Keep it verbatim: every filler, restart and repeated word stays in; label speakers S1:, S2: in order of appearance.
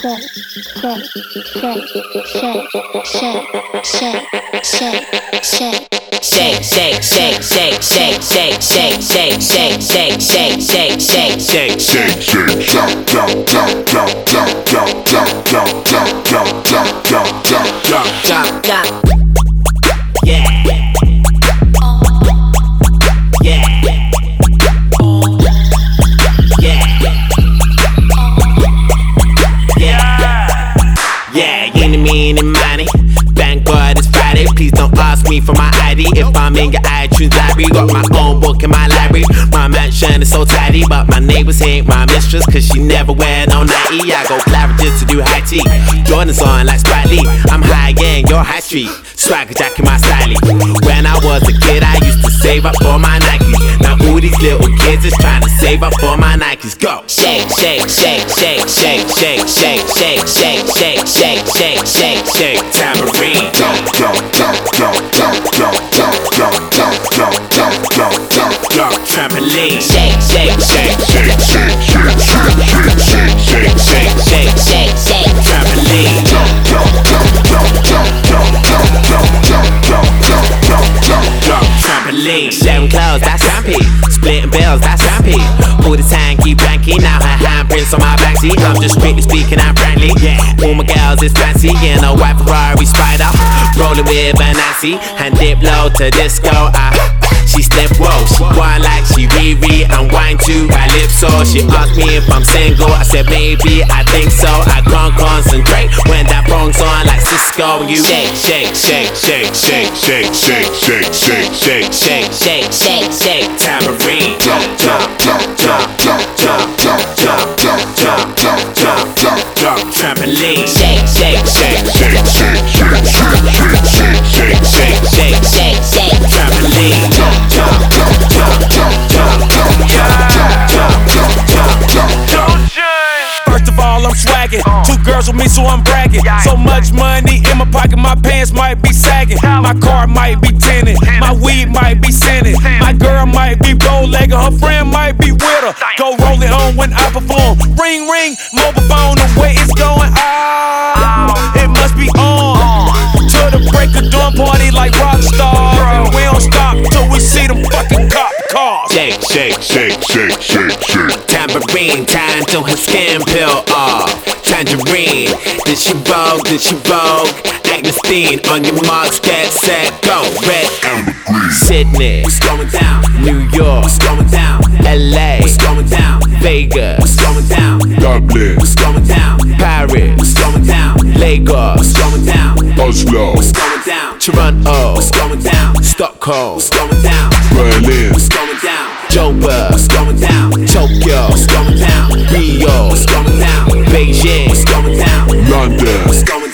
S1: Shake, shake, shake, shake, shake, shake, shake, shake, shake, shake, shake, shake, shake, shake, shake, shake,
S2: jump, jump, jump, jump, jump, jump, jump, jump, jump, jump, jump, jump, jump, jump,
S1: jump. Yeah. Yeah. Yeah. Yeah, eeny, meeny, miny. Thank God it's Friday. Please don't ask me for my I D. If I'm in your iTunes library, got my own book in my library. My mansion is so tidy, but my neighbors ain't my mistress, cause she never wear no nightie. I go Claridge's to do high tea. Jordan's on like Spike Lee. I'm high gang, you're high street. Swagger jack in my styling. When I was a kid, I used to save up for my Nikes. Now all these little kids is trying to save up for my Nikes. Go! Shake, shake, shake, shake, shake, shake, shake, shake, shake, shake, shake, shake, shake, shake, tambourine.
S2: Jump, jump, jump, jump, jump, jump, jump, jump, jump, jump, jump, jump, jump,
S1: jump, trampoline. Shake, shake, shake,
S2: shake, shake, shake, shake, shake, shake,
S1: shake, shake, shake, trampoline.
S2: Jump, jump, jump, jump, jump, jump, jump, jump, jump, jump, jump, jump, jump, jump,
S1: trampoline. Sharing clothes, that's rampy. Splitting bills, that's rampy. All the time keep blanky. Now her handprints on my backseat. I'm just strictly speaking, I'm frankly. Yeah, all my girls is fancy in a white Ferrari Spider. Rolling with a Nancy and dip low to disco. Ah, she slip, whoa. She whine like she Riri and wine to Calypso. She asked me if I'm single. I said maybe, I think so. I can't concentrate when that phone's on like Cisco. You shake, shake, shake, shake, shake, shake, shake, shake, shake, shake, shake, shake, shake, shake, tambourine.
S2: Jump, jump, jump, jump, jump, jump, jump, jump, jump, jump, jump, jump, jump, jump,
S1: trampoline. Shake, shake, shake,
S2: shake, shake, shake, shake, shake, shake, shake,
S1: shake, shake, shake, trampoline.
S2: Jump, jump, jump, jump, jump, jump, jump, jump, jump, jump, jump, jump, jump.
S3: First of all, I'm swagging. Two girls with me, so I'm bragging. So much money in my pocket, my pants might be sagging. My car might be tinted, my weed might be scented. My girl might be bow-legged, her friend might be with her. Go roll it on when I perform. Ring, ring, mobile phone, the way it's going. Oh, it must be on. To the break of dawn, party like rock stars. And we don't stop till we see them fucking cop cars.
S1: Shake, shake,
S2: shake, shake, shake, shake.
S1: Tambourine, time till her skin peel off. Tangerine, did she vogue, did she vogue? Agnesteen, on your marks, get set, go. Red,
S2: amber, green.
S1: Sydney, what's going down? New York, what's going down? L A, what's going down? Vegas, what's going down?
S2: Dublin,
S1: what's going down? Paris, what's going down? Lagos, what's going down?
S2: Oslo,
S1: what's going down? Toronto, what's going down? Stockholm, what's going down?
S2: Berlin,
S1: what's going down? Joburg, what's going down? Tokyo, what's going down? Rio, what's going down? Beijing, what's going down?
S2: London,
S1: what's going down?